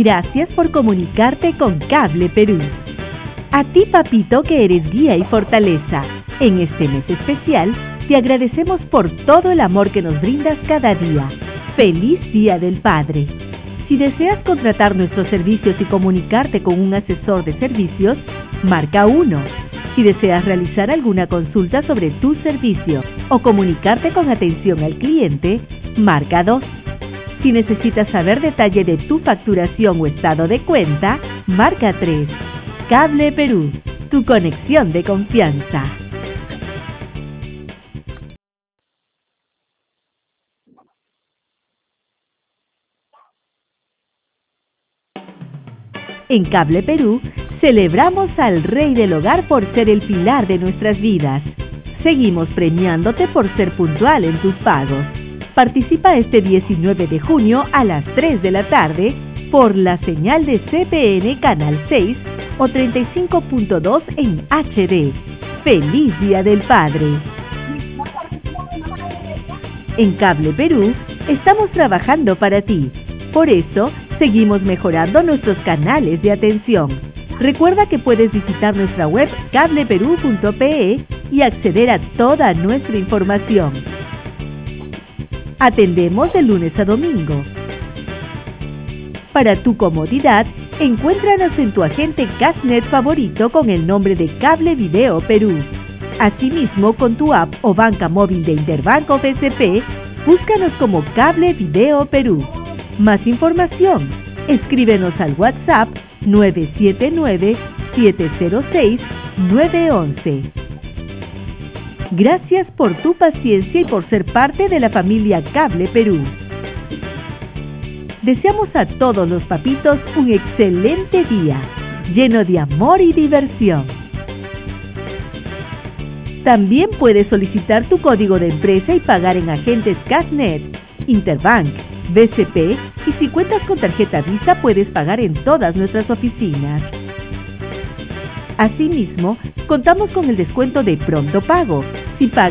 Gracias por comunicarte con Cable Perú. A ti, papito, que eres guía y fortaleza. En este mes especial, te agradecemos por todo el amor que nos brindas cada día. ¡Feliz Día del Padre! Si deseas contratar nuestros servicios y comunicarte con un asesor de servicios, marca 1. Si deseas realizar alguna consulta sobre tu servicio o comunicarte con atención al cliente, marca 2. Si necesitas saber detalle de tu facturación o estado de cuenta, marca 3. Cable Perú, tu conexión de confianza. En Cable Perú, celebramos al Rey del Hogar por ser el pilar de nuestras vidas. Seguimos premiándote por ser puntual en tus pagos. Participa este 19 de junio a las 3 de la tarde por la señal de CPN Canal 6 o 35.2 en HD. ¡Feliz Día del Padre! En Cable Perú, estamos trabajando para ti. Por eso, seguimos mejorando nuestros canales de atención. Recuerda que puedes visitar nuestra web cableperú.pe y acceder a toda nuestra información. Atendemos de lunes a domingo. Para tu comodidad, encuéntranos en tu agente Cashnet favorito con el nombre de Cable Video Perú. Asimismo, con tu app o banca móvil de Interbanco BCP, búscanos como Cable Video Perú. Más información, escríbenos al WhatsApp 979-706-911. Gracias por tu paciencia y por ser parte de la familia Cable Perú. Deseamos a todos los papitos un excelente día, lleno de amor y diversión. También puedes solicitar tu código de empresa y pagar en agentes Cashnet, Interbank, BCP y si cuentas con tarjeta Visa puedes pagar en todas nuestras oficinas. Asimismo, contamos con el descuento de Pronto Pago. Si pagas